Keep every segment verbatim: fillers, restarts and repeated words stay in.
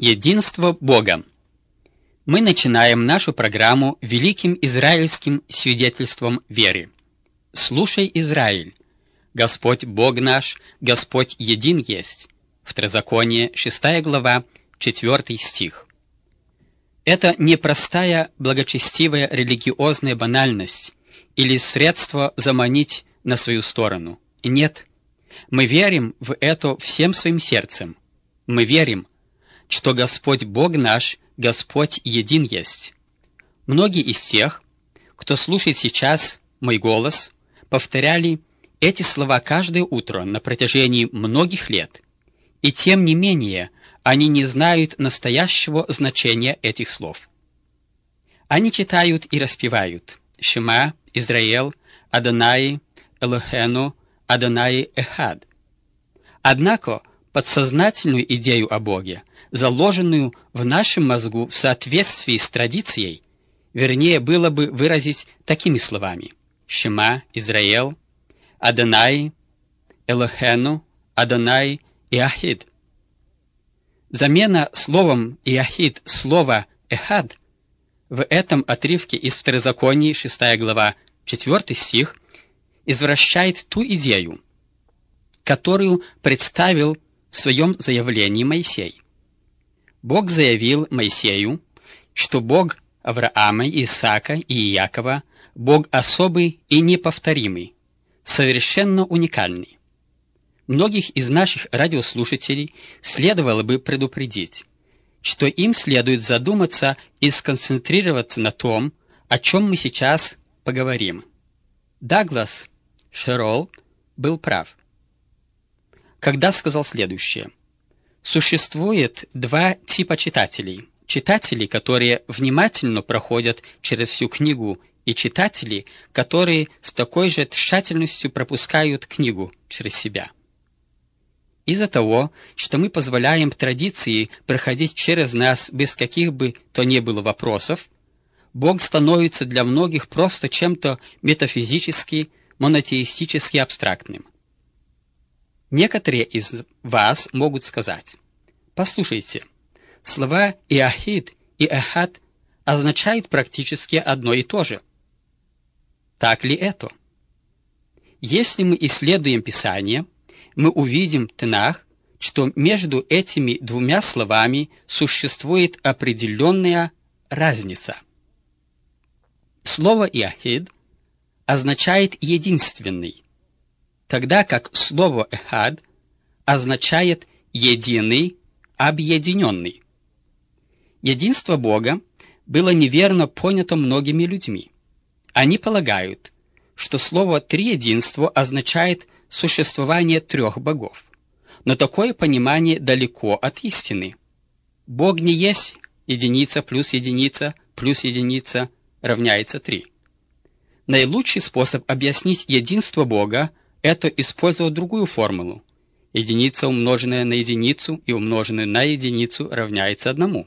Единство Бога. Мы начинаем нашу программу великим израильским свидетельством веры. «Слушай, Израиль, Господь Бог наш, Господь един есть». Второзаконие, шестая глава, четвёртый стих. Это не простая благочестивая религиозная банальность или средство заманить на свою сторону. Нет, мы верим в это всем своим сердцем. Мы верим, что Господь Бог наш, Господь един есть. Многие из тех, кто слушает сейчас мой голос, повторяли эти слова каждое утро на протяжении многих лет, и тем не менее они не знают настоящего значения этих слов. Они читают и распевают «Шема, Израиль, Адонай, Элохену, Адонай Эхад». Однако подсознательную идею о Боге, заложенную в нашем мозгу в соответствии с традицией, вернее было бы выразить такими словами: «Шема, Израиль, Адонай, Элохену, Адонай Иахид». Замена словом «Иахид» слова «Эхад» в этом отрывке из Второзакония, шестая глава, четвёртый стих, извращает ту идею, которую представил в своем заявлении Моисей. Бог заявил Моисею, что Бог Авраама, Исаака и Иакова – Бог особый и неповторимый, совершенно уникальный. Многих из наших радиослушателей следовало бы предупредить, что им следует задуматься и сконцентрироваться на том, о чем мы сейчас поговорим. Даглас Шерролл был прав, когда сказал следующее: существует два типа читателей. Читатели, которые внимательно проходят через всю книгу, и читатели, которые с такой же тщательностью пропускают книгу через себя. Из-за того, что мы позволяем традиции проходить через нас без каких бы то ни было вопросов, Бог становится для многих просто чем-то метафизически, монотеистически абстрактным. Некоторые из вас могут сказать: послушайте, слова «иахид» и «эхад» означают практически одно и то же. Так ли это? Если мы исследуем Писание, мы увидим в Танах, что между этими двумя словами существует определенная разница. Слово «иахид» означает «единственный», тогда как слово «эхад» означает «единый», «объединенный». Единство Бога было неверно понято многими людьми. Они полагают, что слово «триединство» означает существование трех богов. Но такое понимание далеко от истины. Бог не есть единица плюс единица плюс единица равняется три. Наилучший способ объяснить единство Бога – это использовать другую формулу. Единица, умноженная на единицу и умноженная на единицу, равняется одному.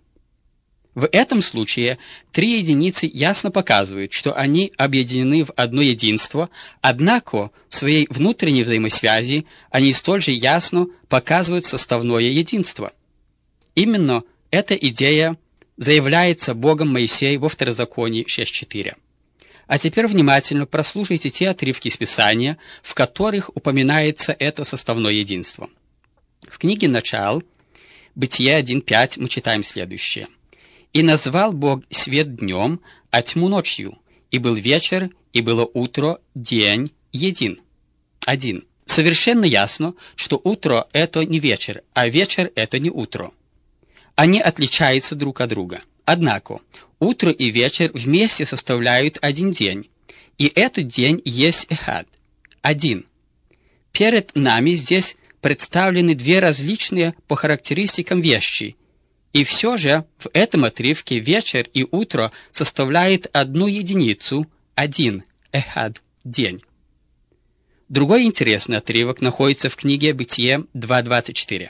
В этом случае три единицы ясно показывают, что они объединены в одно единство, однако в своей внутренней взаимосвязи они столь же ясно показывают составное единство. Именно эта идея заявляется Богом Моисею во Второзаконии шесть четыре. А теперь внимательно прослушайте те отрывки из Писания, в которых упоминается это составное единство. В книге «Начал», Бытие один пять, мы читаем следующее: «И назвал Бог свет днем, а тьму ночью, и был вечер, и было утро, день един». Один. Совершенно ясно, что утро – это не вечер, а вечер – это не утро. Они отличаются друг от друга. Однако утро и вечер вместе составляют один день, и этот день есть эхад – один. Перед нами здесь представлены две различные по характеристикам вещи, и все же в этом отрывке вечер и утро составляют одну единицу, один, эхад, день. Другой интересный отрывок находится в книге Бытие два двадцать четыре.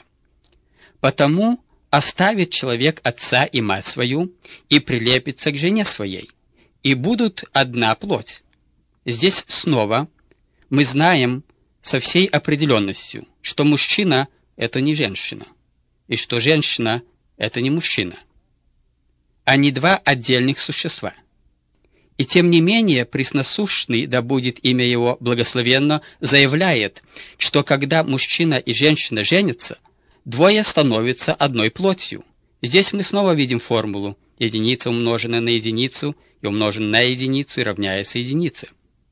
«Потому оставит человек отца и мать свою, и прилепится к жене своей, и будут одна плоть». Здесь снова мы знаем со всей определенностью, что мужчина – это не женщина, и что женщина – это не мужчина. Они два отдельных существа. И тем не менее, пресносущный, да будет имя его благословенно, заявляет, что когда мужчина и женщина женятся, двое становятся одной плотью. Здесь мы снова видим формулу: единица умноженная на единицу и умноженная на единицу и равняется единице.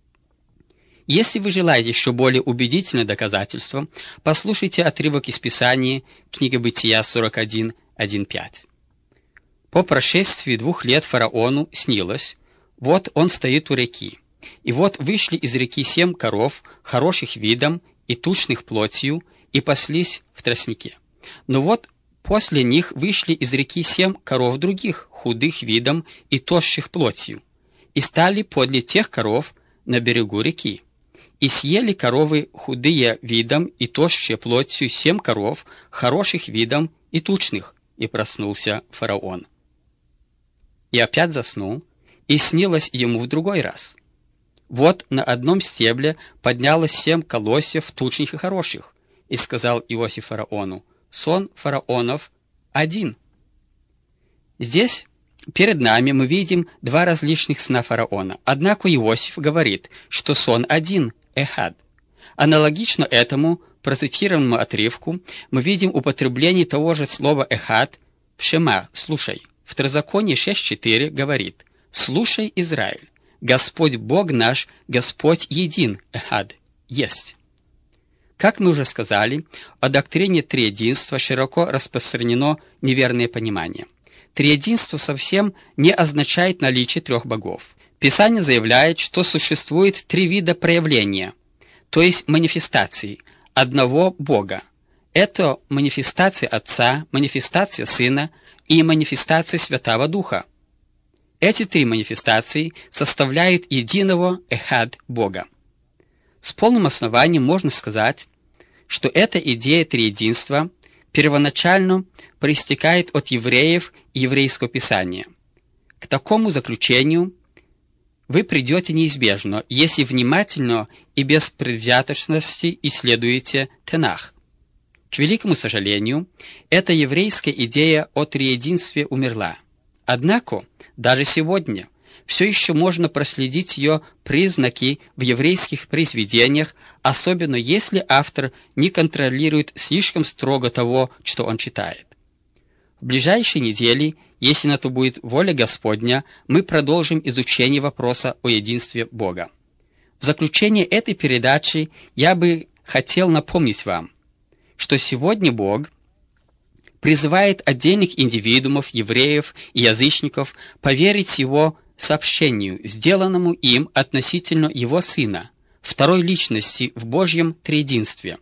Если вы желаете еще более убедительное доказательство, послушайте отрывок из Писания, книга Бытия сорок один, один пять. По прошествии двух лет фараону снилось: вот он стоит у реки, и вот вышли из реки семь коров, хороших видом и тучных плотью, и паслись в тростнике. Но вот после них вышли из реки семь коров других, худых видом и тощих плотью, и стали подле тех коров на берегу реки. И съели коровы худые видом и тощие плотью семь коров, хороших видом и тучных, и проснулся фараон. И опять заснул, и снилось ему в другой раз. Вот на одном стебле поднялось семь колосьев тучных и хороших, и сказал Иосиф фараону: сон фараонов один. Здесь перед нами мы видим два различных сна фараона. Однако Иосиф говорит, что сон один, эхад. Аналогично этому процитированному отрывку мы видим употребление того же слова эхад в Шема, слушай. Второзаконие шесть четыре говорит: слушай, Израиль, Господь Бог наш, Господь един, эхад, есть. Как мы уже сказали, о доктрине триединства широко распространено неверное понимание. Триединство совсем не означает наличие трех богов. Писание заявляет, что существует три вида проявления, то есть манифестаций одного Бога. Это манифестация Отца, манифестация Сына и манифестация Святого Духа. Эти три манифестации составляют единого эхад Бога. С полным основанием можно сказать, что эта идея триединства первоначально проистекает от евреев и еврейского писания. К такому заключению вы придете неизбежно, если внимательно и без предвзятости исследуете Танах. К великому сожалению, эта еврейская идея о триединстве умерла. Однако, даже сегодня все еще можно проследить ее признаки в еврейских произведениях, особенно если автор не контролирует слишком строго того, что он читает. В ближайшие недели, если на то будет воля Господня, мы продолжим изучение вопроса о единстве Бога. В заключение этой передачи я бы хотел напомнить вам, что сегодня Бог призывает отдельных индивидуумов, евреев и язычников поверить Его сообщению, сделанному им относительно Его Сына, второй личности в Божьем триединстве.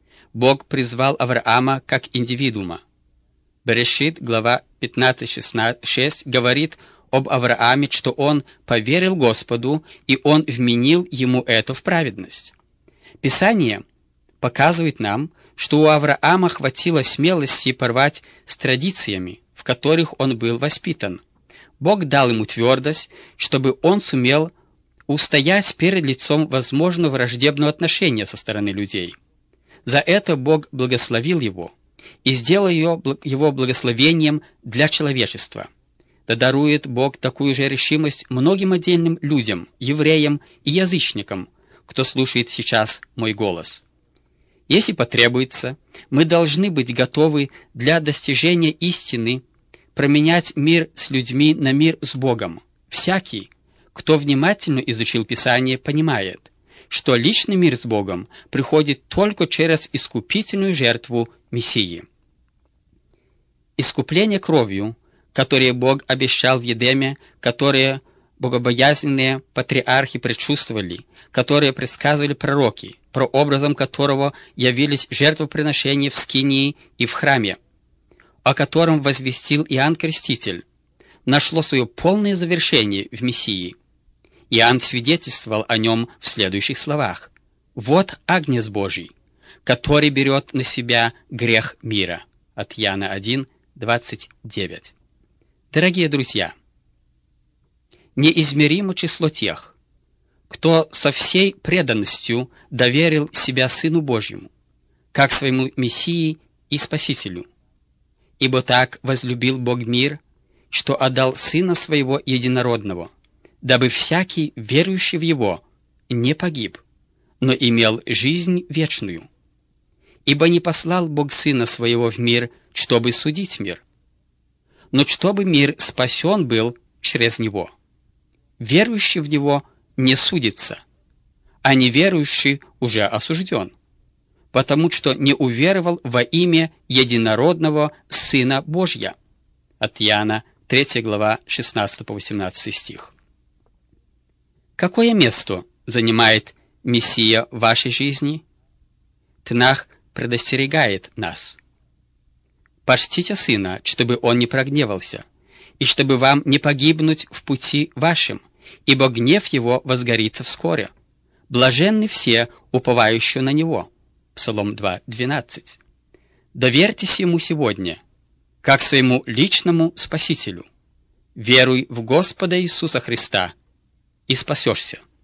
Бог призвал Авраама как индивидуума. Берешит, глава пятнадцать шесть, говорит об Аврааме, что он поверил Господу, и он вменил ему это в праведность. Писание показывает нам, что у Авраама хватило смелости порвать с традициями, в которых он был воспитан. Бог дал ему твердость, чтобы он сумел устоять перед лицом возможного враждебного отношения со стороны людей. За это Бог благословил его и сделал его благословением для человечества. Да дарует Бог такую же решимость многим отдельным людям, евреям и язычникам, кто слушает сейчас мой голос. Если потребуется, мы должны быть готовы для достижения истины, променять мир с людьми на мир с Богом. Всякий, кто внимательно изучил Писание, понимает, что личный мир с Богом приходит только через искупительную жертву Мессии. Искупление кровью, которое Бог обещал в Едеме, которое богобоязненные патриархи предчувствовали, которые предсказывали пророки, прообразом которого явились жертвоприношения в Скинии и в храме, о котором возвестил Иоанн Креститель, нашло свое полное завершение в Мессии. Иоанн свидетельствовал о нем в следующих словах: «Вот Агнец Божий, который берет на себя грех мира». От Иоанна один, двадцать девять. Дорогие друзья, неизмеримо число тех, кто со всей преданностью доверил себя Сыну Божьему, как своему Мессии и Спасителю. Ибо так возлюбил Бог мир, что отдал Сына Своего Единородного, дабы всякий, верующий в Его, не погиб, но имел жизнь вечную. Ибо не послал Бог Сына Своего в мир, чтобы судить мир, но чтобы мир спасен был через Него. Верующий в Него не судится, а неверующий уже осужден, потому что не уверовал во имя Единородного Сына Божья. От Иоанна, третья глава, шестнадцатый по восемнадцатый стих. Какое место занимает Мессия в вашей жизни? Тнах предостерегает нас. Почтите Сына, чтобы Он не прогневался, и чтобы вам не погибнуть в пути вашем, ибо гнев Его возгорится вскоре. Блаженны все, уповающие на Него. Псалом два, двенадцать. Доверьтесь Ему сегодня, как своему личному Спасителю. Веруй в Господа Иисуса Христа, и спасешься.